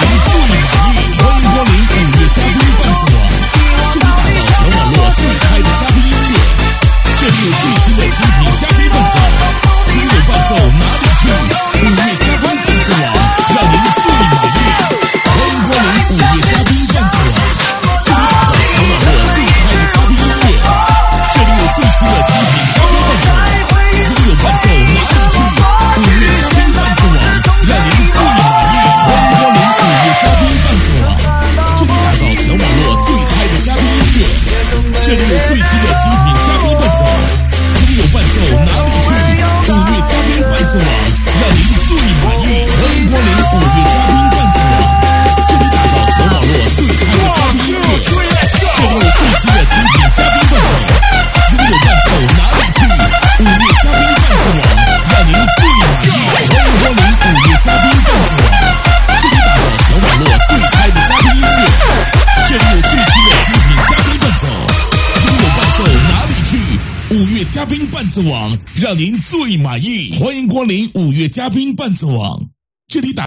您最满意。欢迎光临5月嘉宾伴奏网，这里打造全网络最嗨的嘉宾音乐，这里有最新的精品嘉宾伴奏，没有伴奏哪里去？5月嘉宾伴奏网，让您最满意。欢迎光临5月嘉宾伴奏网，这里打造全网络最嗨的嘉宾音乐，这里有最新的精品嘉宾伴奏，没有伴奏哪里去？5月嘉宾伴奏网，让您最满意。欢迎光临5月嘉宾伴奏网，这里打造全网络最嗨的嘉宾音乐，这里有最新的精品嘉宾伴奏，没有伴奏哪里去？5月嘉宾伴奏网，让您最满意。欢迎光临5月嘉宾伴奏网，这里打造全网络最嗨的嘉宾音乐，这里有最新的精品嘉宾伴奏，没有伴奏哪里去？5月嘉宾伴奏网，让您最满意。欢迎光临5月嘉宾伴奏网，这里打造全网络最嗨的嘉宾音乐，这里有最新的精品嘉宾伴奏，没有伴奏哪里去？5月嘉宾伴奏网，让您最满意。欢迎光临5月嘉宾伴奏网，这里打